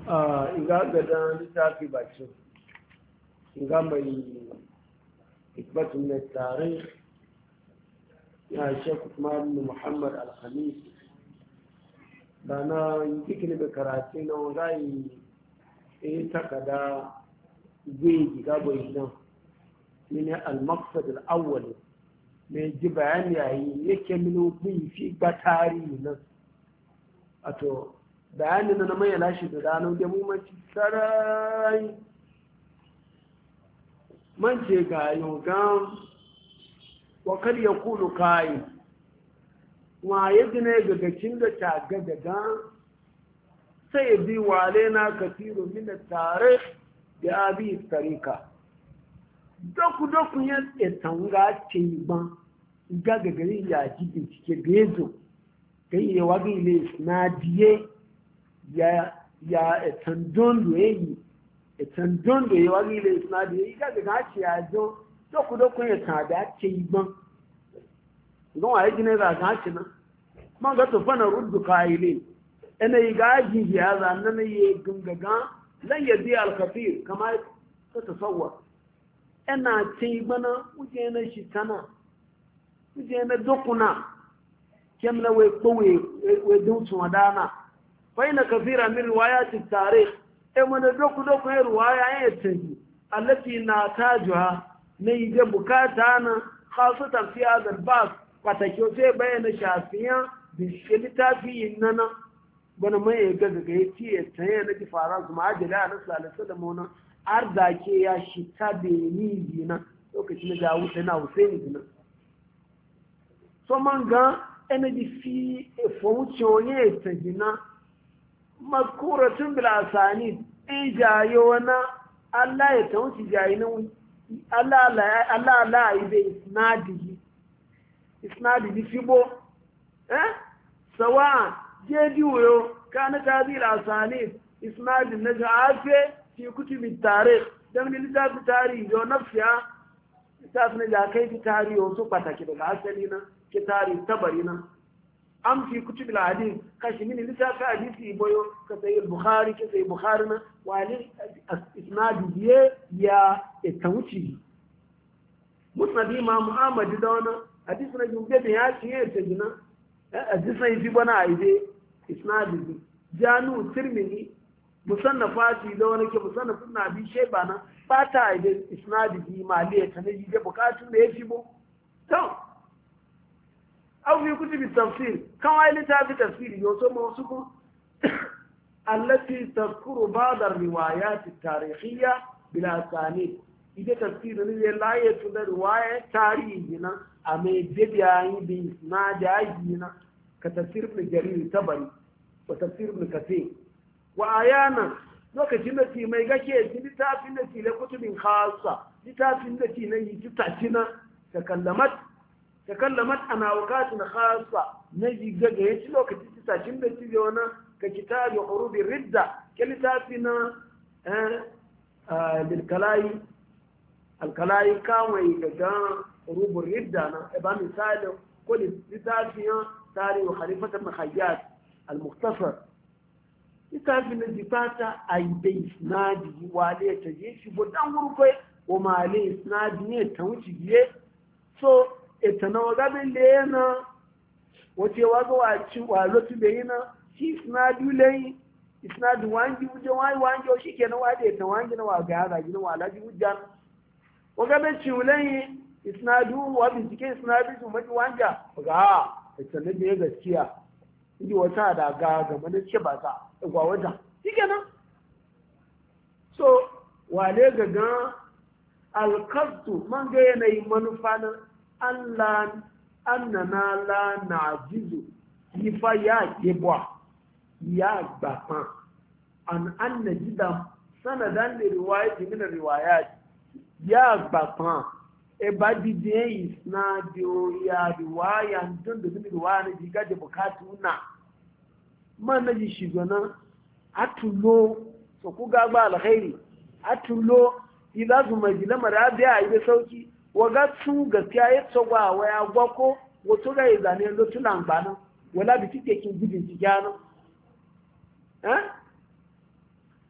iga gadan littafi bacin iga mai hikmatun mai tare ya shekut ma'amini muhammad al-khamis da na jikin da karatu na wangayi takada zai giga bai nan ne al-maqsad al-awwal mai ji bayani yayi yake mino bin fi batari nan ato bayanin na mai lashi da ranar da muhimmanci sarai man ce ga yogan wakar ya kulu kayi wa ya gina gagacin da ta gagaga sai bi wale na kasiru mina tare da abi tarika doku ya tanga ce ban gagagari ya ji bincike bezo kai wagi ile na diye ya etandondo yi etandondo yi wagi ile na diye gagaga ce ya zo doku ya tada ce ban don a yi gine za ka ci nan man ga to fana ruddu kaile ina yi gaji ya za nan yi gungaga lan yadi al-kafir kama ta tasawwar ina ce bana uje na shi tana uje na dokuna kemna we kowe we dunsu wadana fa ina kafira min riwayat at-tarikh mana doku ya riwaya ya taji allati na tajuha ne ga bukata na khasatan fi hadha al-bab patake sai bayyana shafiyan da littafi nana bana mai ga daga yace ya tsaye na fara kuma ajala na sallallahu da mona arzake ya shi ta da ni dina lokacin da wuce na Husaini dina so man ga energy fi fonction ta dina mazkuratun bil asanid jayo na Allah ya tawci jayina Allah la ibe isnadi fibo سواء جديو كانت هذه الأسانيد إسناد النجعافة في كتب التاريخ دمن لذات التاريخ جو نفسها لذات نجاكي في تاريخ وصوبة كده عسلنا كتاريخ تبرنا أم في كتب الحديث كاشمين لذات حديث إبويو كسي البخاري كسي بخارنا وعليه إسناد يا التوشي مسند إمام محمد دونا حديثنا جمجة يا شيء تجنا hadisai fi bana aide isnadi janu tirmidhi musannafati da wani ke musannafin nabi shayba na fata aide isnadi bi maliya ta ne je bukatun da yafi bo to au fi kutubi tafsir kan wai litafi tafsir yo so mo su ko allati tadhkuru ba'd ar-riwayat at-tarikhiyya bila sanid ide tafsir ne la ya da riwaya tarihi na a mai bibiya yi bi na jaji na ka tafsir ibn jarir tabari wa tafsir ibn kathir wa ayana lokacin da ci mai gake ci litafin da ci la kutubin khassa litafin da ci na yi ci tacina takallamat ana waqatin khassa na ji gaga yaci lokacin ci tacin da ci yana ka kitabi urubi ridda ke litafina bil kalai al kalai kawai daga rubur ridda na ba misalin kulli litafiyan tarihi khalifat ibn khayyat al-mukhtasar litafin jifata ay bai snadi wale ta je shi bodan gurkai o male snadi ne ta wuce biye so etana waga bin lena wace waga waci wazo tubeyina shi snadi lei isnadi wangi uje wangi o shikenan wade ta wangi na waga ya ga gina wala ji hujjan waga bin ciulai isnadu wa bincike isnadu su maji wanja ga sanin da ya gaskiya inji wata da ga game da ce ba ta gwa wata shikenan so wale ga alqasdu man ga yanayi manufa na Allah annana la najizu yifa ya yebwa ya gbapa an annajida sanadan li riwayati min riwayat ya gbapa eba dide isnadu ya riwaya don da zubi riwaya na jiga da bukatu na man na ji shigona atulo so ku ga ba alkhairi atulo idan su majila marabiya a yi sauki waga su gaskiya ya tsogwa waya gwako wato ga izane lotulan bana wala bi tike kin gudun tijana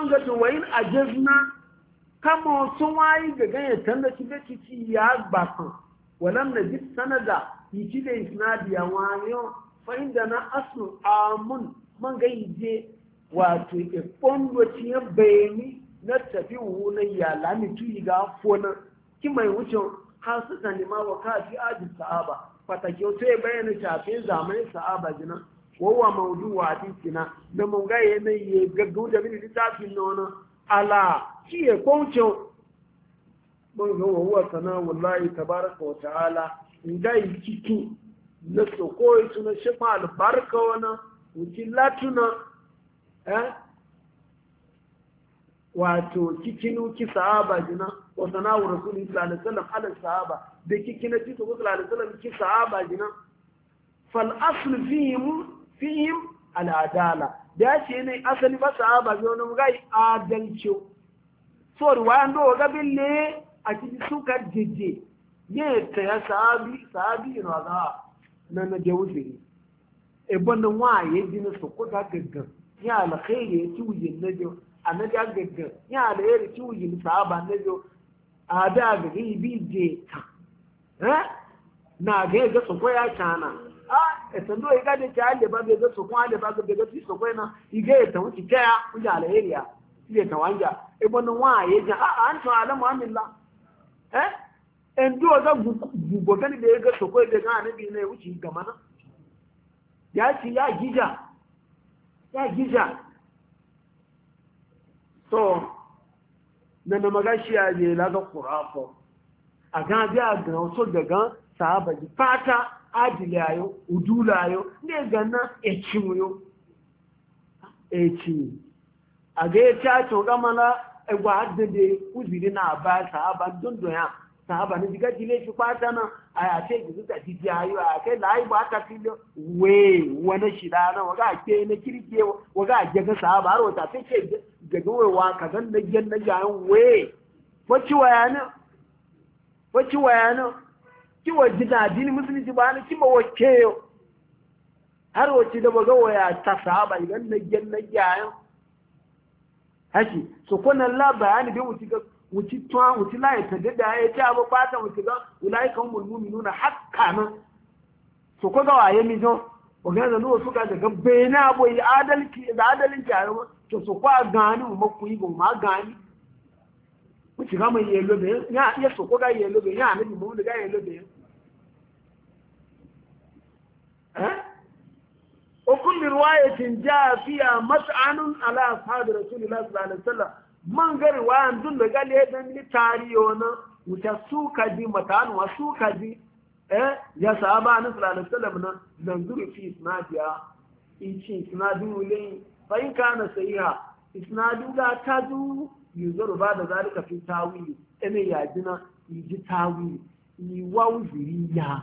man ga to wayin ajazna kama sun wayi ga ganye tanda ci da ci ya bakan walam najid sanada yi da isnadi ya wayo fa inda na aslu amun man ga yije wato e kondo ci ya bayani na tafi wunan ya lami tuyi ga fona ki mai wucin har su sani ma wa kafi adi sahaba fatake wato ya bayyana shafin zamanin sahaba jina wawa maudu wa hadisina da mun ga yanayi gaggawa da mini littafin nono ala ki ya kwancin mun ga wawa sana wallahi tabaraka wa ta'ala in ga yi kiki na sokoyi suna shafa albarka wana wuki latuna wato kikinu ki sahaba jina wa sana'u rasulullahi sallallahu alaihi wasallam ala sahaba da kikina ci sallallahu alaihi wasallam ki sahaba jina fal asl fihim al adala da ce ne asali ba sahaba zo ne gai adalci so ruwan do ga bille a cikin suka jeje ne ta ya sahabi no ga nan na jawzi e bonnan waye jina su ko ga gaggan ya alkhairi ya ci wujin najo annabi ya gaggan ya alheri ci wujin sahaba najo a da ga bi je na ga su ko ya kana esando iga de chale ba be so kwa le ba be go so kwa na ige ta wuci kaya unja alheria ile ta wanja e bono wa ye ja anto alamu amilla endo ga gugo gani de ga so kwa de ga ne bi ne wuci gamana ya ci ya gija so na magashi ya je la ga qur'afo aga biya ga so daga sahaba ji fata adilayo udulayo ne ganna echimuyo echi age cha to gamala egwa adede uziri na ba sahaba dondo ya sahaba ni diga dile fi pata na aya ce gizu ta didi ayo ake lai ba ta filo we wana shida na waga ke ne kirke waga je ga sahaba har wata ce daga wewa ka gan na gen na jayan we wacce wayana kiwa jina dini musulunci ba ni kima wacce yau har wacce da baga waya ta sahaba idan na gen na jayan haki so kwanan la bayani bai wuci laye ta dada ya ce abu bata wuci ga wulayi kan mulmumi nuna haka nan so kwa ga waye mi zo wajen da nuwa suka daga bayana abu yi adalin jayan to so kwa gani mu makuyi ba ma gani wuci ga mai yelo da ya iya so kwa ga yelo da ya nabi mu da ga yelo da وكل رواية جاء فيها مسعن على أصحاب رسول الله صلى الله عليه وسلم من غير رواية دون قال هذا من تاريونا وتسوك دي متان وسوك دي يا صحابة صلى الله عليه وسلم ننظر في إسنادها إيشي إسناده لي فإن كان سيئا إسناده لا تزو يزور بعد ذلك في تاويل أنا يجينا يجي تاويل يوزريا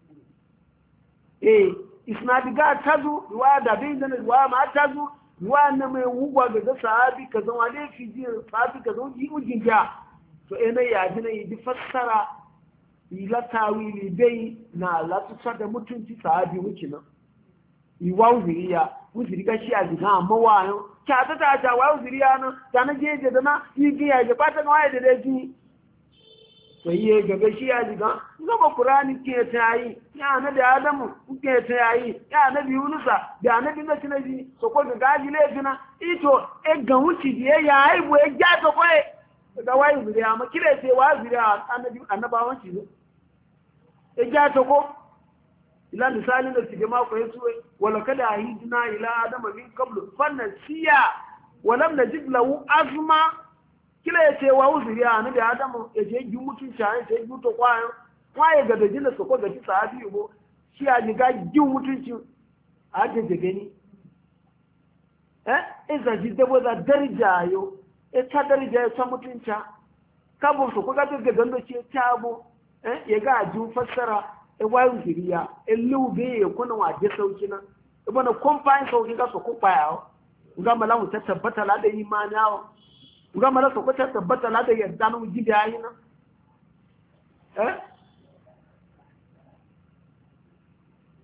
isnadi ga tazu ruwa da bai da ruwa ma tazu ruwa na mai wugwa ga sahabi ka zama ne fi ji sahabi ka zo yi ujin ja to ina ya ji na yi fassara ila tawili bai na la tu da mutunci sahabi wuce nan yi wa uziriya uziriga shi a jiga amma wayo ta ta wa uziriya nan ta na jeje da na yi ji ya ga fata na da da ji sai ya gaga shi ya jiga zama Qur'ani ke ta yi ya nabi Adamu ke ta yi ya nabi Yunusa da nabi Nabi so ko ga gaji le gina ito e ga wuci je ya haibu e ja to ko da wai zuriya ma kire sai wa zuriya annabawan shi e ja to ko ila misali da su jama'a ko yaso wala kada hidina ila adama min qablu fanasiya wa lam najid lahu azma kila ya ce wa uzuri a nabi adamu ya ce yi mutunci a ya ce yi to kwayan kwaye ga da jina su ko ga ci sahabi yubo shi a jiga jin mutunci a ake jage ni isa ji dabo za darja yo ta darja ya san mutunci kabin su ko ga ta gando ce ta abu ya ga ji fassara ya wayi uzuri ya lube ya kuna waje sauki na ibana kumfayin sauki ga su ko kwayawa ga malamu ta tabbata la da imani yawo ga mala so ko ta tabbata la da yadda nu jiga yi na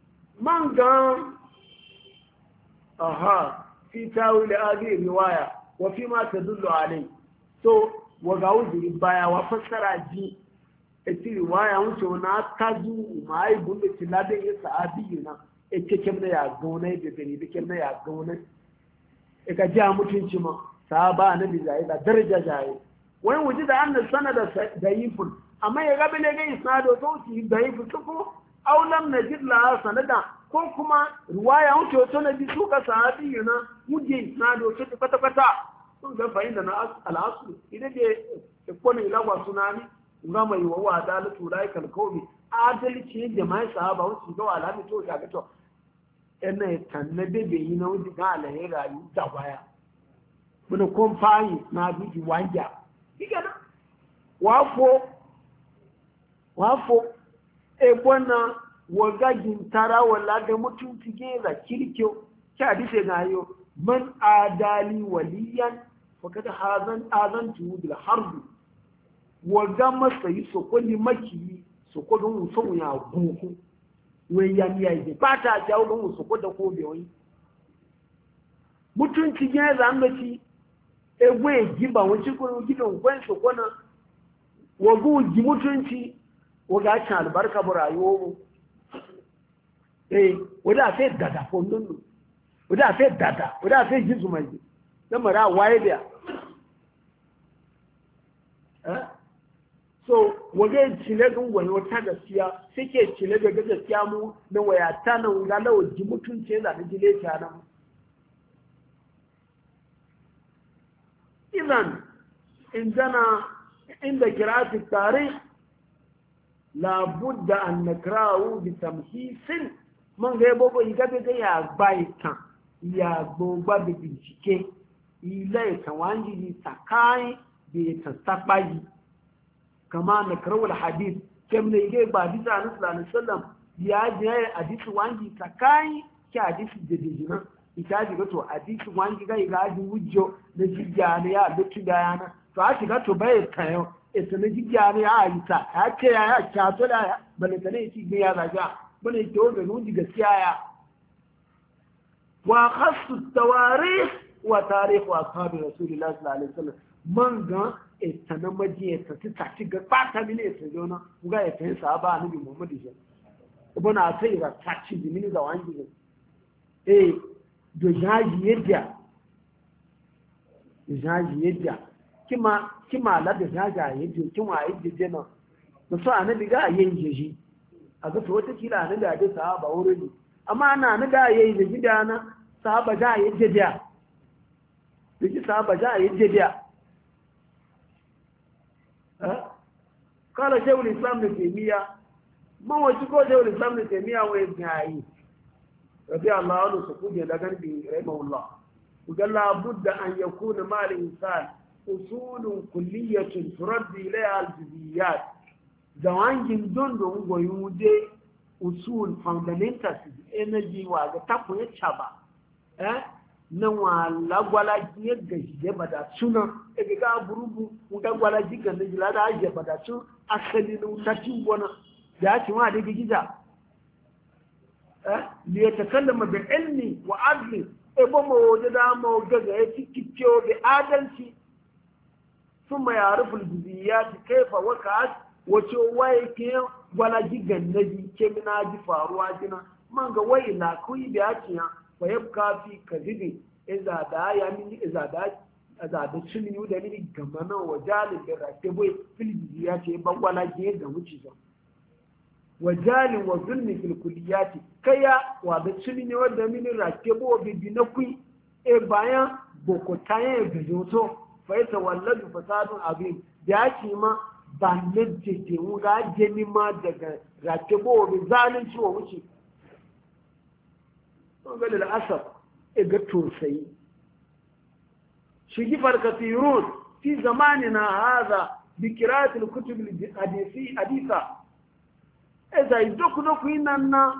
manga fi tawil hadhihi riwaya wa fi ma tadullu alai so wa ga wuzuri baya wa fassara ji eti riwaya wuce na tazu mai bunde tilabe ya sahabi na eke kemna ya gauna da gani da kemna ya gauna e ka ja mutunci ma sahaba annabi zai da daraja zai wani wuji da annas sanada dayifun amma ya gabe ne ga isnado to shi dayifun ko aulam najid la sanada ko kuma riwaya wuce to na bi suka sahabi na muje isnado to kwata kwata sun ga fahimta na al'asu idan da kone ilagwa sunani nga mai wa adalatu laikal qawmi adalci jama'a sahaba wuce ga alami to ga to ene tanne bebe yi na wuce ga alaye rayu da baya mun kon fayi na biji wanja igana wafo e bona waga gintara wala da mutunci ge da kirkyo ka dace ga yo man adali waliyan fakad azantu bil harb waga masa yi sokoli maki sokodun mutum ya gunku wai ya miya yi fata ta wurin sokoda ko bewai mutunci ge za mace egwe giba wancin ko gidan gwan sokona wagu gi mutunci waga cin albarka bu rayuwa mu wada fe dada fondon wada fe jizu mai dan mara waye da so wage cile gun wani wata gaskiya suke cile da gaskiya mu na wayata nan ga lawo ji mutunci da jile ta nan idan indana inda qira'at tarikh la budda an nakra'u bi tamhisin man ga bobo igabe ga ya baita ya gbogba da bincike ilai tawanji ni takai bi tasabayi kama na karawul hadith kem ne ga ba bisa na sallallahu alaihi wasallam ya je hadisi wangi takai ki hadisi jidijina ita ji ga to hadisi wangi ga ji wujjo da jijjani ya lutu da yana to a shiga to bai kayo ita na jijjani ya ayita ya ce ya kyato da ya balantane shi ya zaga bane ke wanda nuji gaskiya ya wa khassu tawarikh wa tarikh ashabi rasulillah sallallahu alaihi wasallam man ga ita na majiya ta ci ga fata mini ita jona ga ya tayin sahaba annabi muhammad shi ubana sai ra ta ci mini da wangi do jaji yadda kima la da jaja yadda kima yadda na musu annabi ga yin jeji a ga wata kila annabi a dai sahaba wurin amma ana na ga yayi da gidana sahaba ga yadda da duk sahaba ga yadda قال شيخ الإسلام ابن تيمية ما هو شيخ الإسلام ابن تيمية وابن عيي رضي الله عنه سكوت يدغن برحمه الله وقال لا بد أن يكون مع الإنسان أصول كلية تردي إليها الجزئيات زوانجين دون دون ويودي أصول fundamentals energy وغا تاكو يتشابا na wala gwalaji ya gaji bada suna ege ga burubu muka gwalaji ga da jila da aje bada su asali na utacin gona da ci ma da giza li yatakallama bi ilmi wa adli e bo mo da mo gaga ya tikkiyo bi adalci thumma ya'rifu al-juziyat kayfa waqa'at wace waye ke gwalaji ga naji ke mina ji faruwa jina man ga wai la kuyi bi aciya ويبقى في كذب إذا دا يعني إذا دا سنيو دا ني غمنا وجال براتبوي في الجزيات يبقى ولا جيد وجيزا وجال وظلم في الكليات كيا ودا سنيو دا من راتبو ببنكوي e bayan bokotaye gajoto fa yatawalladu fasadun abin da ci ma ban ne ce mu ga jeni ma daga ratebo bi zalunci wa wuce قال الأسف إقتل سيء شجف الكثيرون في زماننا هذا بقراءة الكتب الحديثة إذا يدوك إننا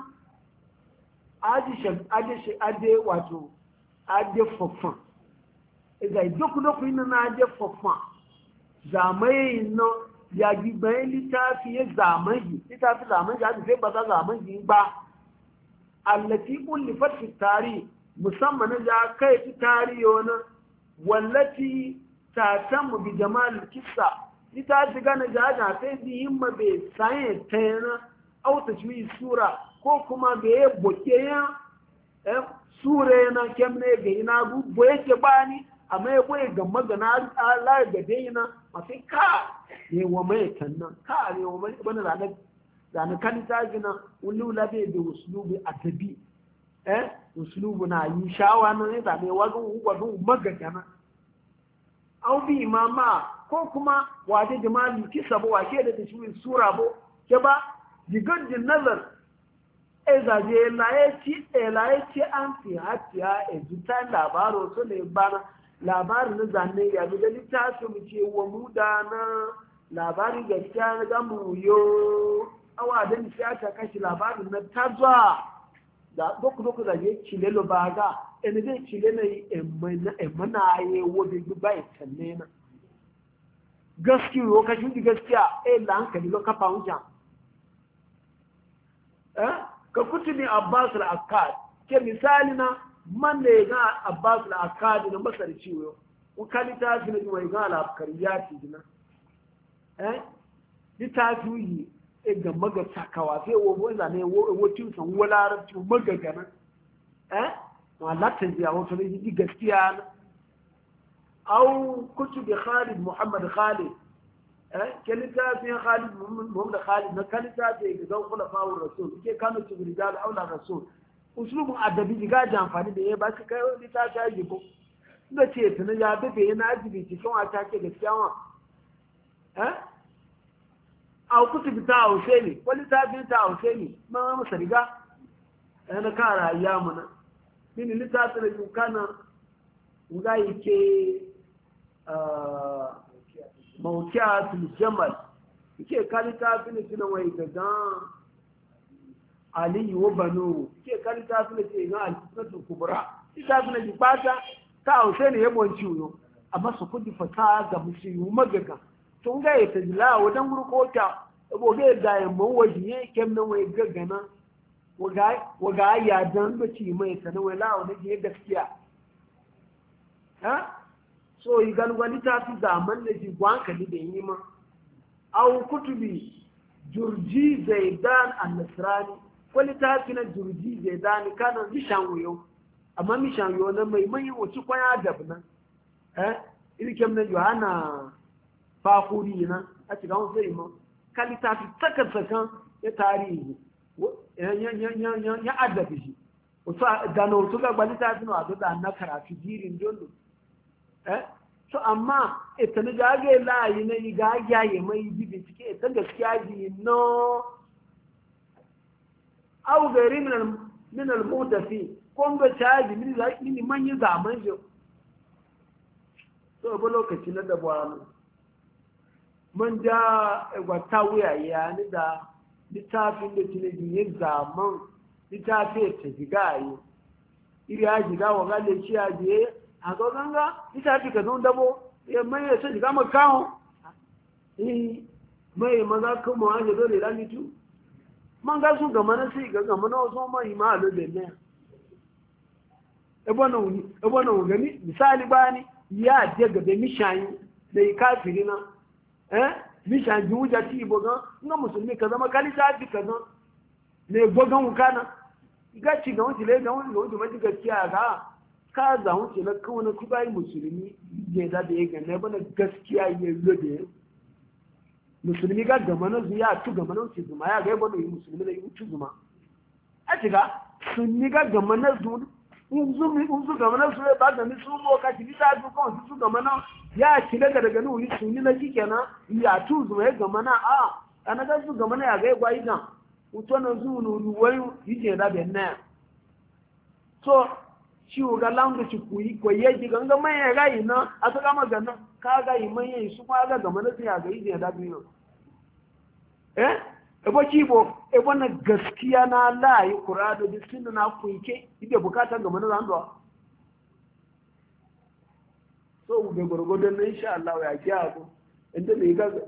أدي واتو أدي ففان إذا يدوك إننا أدي ففان زماننا يجي بين لتافي زماني هذا في بطا زماني با allati ullifat fi tarikh musamman da kai fi tarihi wani wallati tatammu bi jamal kissa ita shiga na jaja sai bi himma be sai tayana au tashmi sura ko kuma be boke ya sure na kemne ga ina bu boye bani amma ya boye ga magana Allah ga daina mafi ka ne wa mai tannan ka ne wa mai bana da kan ta gina wulu labe da uslubi adabi uslubu na yi shawa na ne da mai wagun magana au bi imama ko kuma waje jama'i kisa bo wake da tashmin sura bo ke ba digan nazar ezaje laye an fi hatiya ezuta labaro so ne bana labarin na zanne ya bi da littafi mu ce wa mu da na labarin gaskiya na gamu yo awa da ni sai aka kashi labarin na tazwa da doku da je chile lo baga ene de chile na emana ye wo de bai tanne na gaskiya ro ka shi gaskiya la hankali lo ka faunja ka kutubi Abbas al-Akkad ke misali na man da ya ga Abbas al-Akkad na masar ciwo ko kalita shi ne mai ga al-Afkariyati dina litafi yi ga maga sakawa sai wo zane wo tin san wala tu magagana wala ta ji a wato ne ji gaskiya na au kutubi Khalid Muhammad Khalid kalita fi Khalid Muhammad Khalid na kalita fi ga khulafa'ur rasul ke kanu rijal aula rasul uslubun adabi ga amfani da ya ba shi kai lita ta yi ko da ce tana ya dabe yana ajibi cikin wata ke gaskiya wa a kutubi ta Husaini wani ta fi ta Husaini ma masa riga na kara ayyamuna mini littafin da kana ga yake mawukiyatul jamal ke kalita fi ne wai gagan aliyu wa banu ke kalita fi ne ga al-fitnatul kubra ita fi ne bata ta Husaini ya bonci yo amma su kudi fata ga musulmi magaga tun ga ya tajila wadan gurkota boge da ya mun wajiye kem nan wai gaggana waga ya dan bace mai sanan wai lawo ne ke gaskiya so yi galwali ta fi zaman da ji gwankali da yi ma au kutubi jurji zaidan an-nasrani ko littafi na jurji zaidan kana mishan wuyo amma mishan wuyo na mai mai wuci kwaya dabna ilkem na yohana fakuri na a cikin wasu sai ma kalita fi tsakar ya tarihi ya adabi shi wasu gano wasu ga gwalita fi na wasu da na karatu jirin dondo so amma ita na jage layi na yi gagyaye mai ji bincike ita gaskiya ji no au gari min al-mutafi ko ga caji min manyan zaman jo so ba lokaci na dabuwa mun ja wata wuya ya ni da littafin da tilabi ya zaman littafi ta jiga yi iri ya jiga wa gale shi ya je a ga ganga littafi ka zon dabo ya mai ya sai jiga makawo mai maza kuma wani dole lamitu man ga su gama na sai ga gama na wasu mai ma alo da ne ebo na gani misali bani ya je ga da mishayi da kafiri na mishan ji wuja ti ibo gan nga musulmi ka zama kalita ji ka gan ne gogan wukana ga ci ga wuce le ga wuce wuce maji gaskiya ga ka za wuce na kawo na kuba yi musulmi je da da ya gane bana gaskiya ya lode musulmi ga gama na zuya tu gama na wuce zuma ya ga bana yi musulmi da yi wuce zuma a ci ga sunni ga gama na zuwa unzu gama na zuwa ba ga misu mo ka ci bita su kawai su gama na ya ci daga nuni sunni na jike na ya tu zuma ya gama na ana ga su gama na ya ga gwa idan uto na zu nunu wayu yije da ben na so shi ga langu ci kuyi ko yeji ganga mai ya ga ina a ta gama ganna ka ga yi mai yi su ma ga gama na ya ga yije da biyo ebo kibo ebo na gaskiya na layi qur'ani da sunna na kuike ide bukata gama na zando so ube gwargwadon na insha Allah ya ki abu inda mai gaza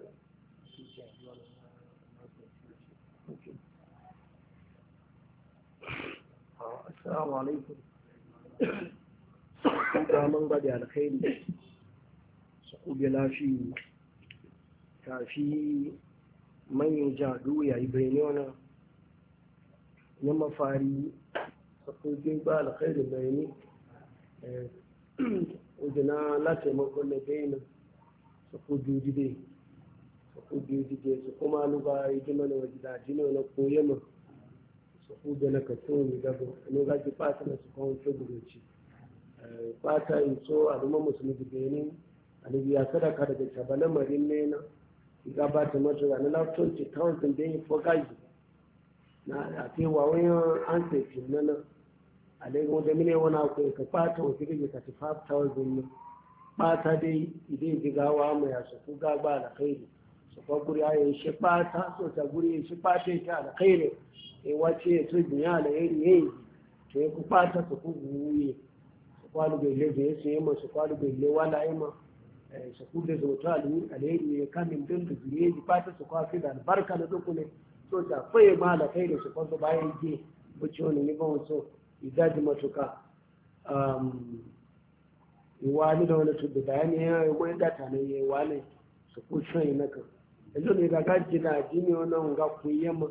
assalamu alaikum ga man ba da alkhairi su kube lafi kafi manyan jadu yayi bayani wannan na mafari su kube ba alkhairi bayani ujina la taimakon na bayani su kube jide su kuma luga yi ji mana wajidaji ne na koye mu su kube na kaso ne gabo ne ga ji fata na su kawo ce gudoci fata yi so a duma musulmi da benin alibi ya sadaka daga tabala marin ne na gabata mata da na lafton ce tawon da yi fogaji na a ce wa wani an sai fi nana a daga wanda mine wani akwai ka fata wasu gaji 35,000 ne fata dai idan ji gawa mai yasu ku gaba da kai su kwa guri ya yi shi fata so ta guri ya shi fata ta da kai ne ya wace ya so biya da yari ya yi to ya ku fata su ku wuye kwalu bai lebe ya sai ma su kwalu bai le wala yi ma su kude da wata alheri ya kamin don da zuriye ji fata su kwafi da albarka na duk ne so ta faye ma da kai da su kwanta bayan ge wuce wani ne ba wasu idaji matuka iwani da wani tudu bayani ya yi wani data ne ya yi wani su kushen yi naka yanzu ne daga jina jini wani ga kuyema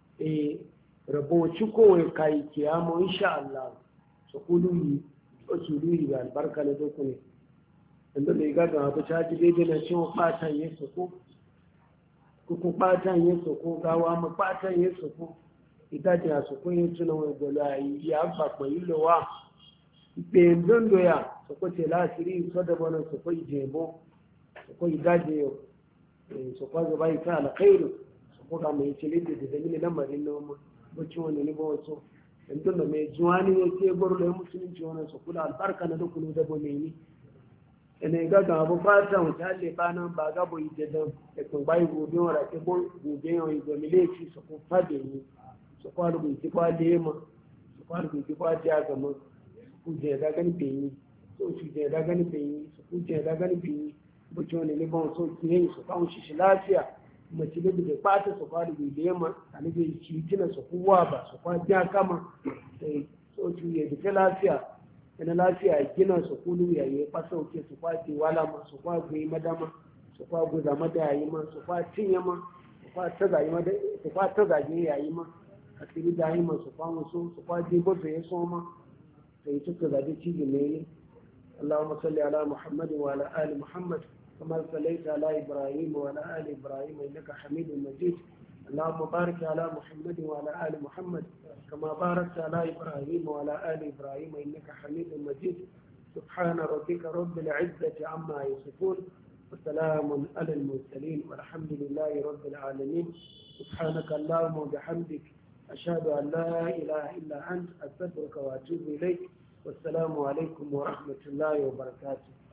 raboci kowai kayi kiyama insha Allah su kudu yi wasu ruri da albarka na doko ne inda mai gaga abu ta ji daidai na cewa fatan ya soko kuku fatan ya soko gawa ma fatan ya soko ìdájì àsìkò yẹn tún àwọn ìgbọ̀lọ̀ àyè àgbàpọ̀ yìí lọ wá ìpè ńdọ́ndọ́yà sọ̀kọ́ tẹ̀ láti rí ìsọdọ̀bọ̀ náà sọ̀kọ́ ìjẹ̀bọ̀ sọ̀kọ́ ìdájì sọ̀kọ́ àgbà ìta àlàkẹ́rù sọ̀kọ́ kàmọ̀ ìṣẹ̀lẹ̀ tètè nílẹ̀ lámàrin náà mọ́ bó tí wọ́n ní bọ́ sọ ńdọ́ndọ̀ mai juwani ne ke gbọ́rọ̀ da musulunci wannan sọ̀kọ́ da albarka na dukkan dabo mai ni ene gaga abu fata wuta le bana ba gabo ijedan e kun bai gobe wara ke bo gobe yon igo mileci sọ̀kọ́ fade ni su kwalu bai ki kwa lema su kwalu bai ki kwa jagama su kuje da gani beyi so su je da gani beyi su kuje da gani beyi buci wani ne ban so ki yi su kawo shi lafiya mace da bai fata su kwalu bai lema a ne bai ci tina su kuwa ba su kwa jagama sai so su yi da lafiya ina lafiya gina su kulu ya yi fasa oke su kwa ji wala ma su kwa gwi madama su kwa guza madayi ma su kwa cinye ma su kwa ta zage yayi ma asiri daima su kwamu su kwaji bozo ya soma sai tuka zaɗi cikin ne Allahumma salli ala Muhammad wa ala ali Muhammad kama sallaita ala Ibrahim wa ala ali Ibrahim innaka Hamidum Majid Allahumma barik ala Muhammad wa ala ali Muhammad kama barakta ala Ibrahim wa ala ali Ibrahim innaka Hamidum Majid سبحان ربك رب العزة عما يصفون وسلام على المرسلين والحمد لله رب العالمين سبحانك اللهم وبحمدك أشهد أن لا إله إلا أنت أستغفرك وأتوب إليك والسلام عليكم ورحمة الله وبركاته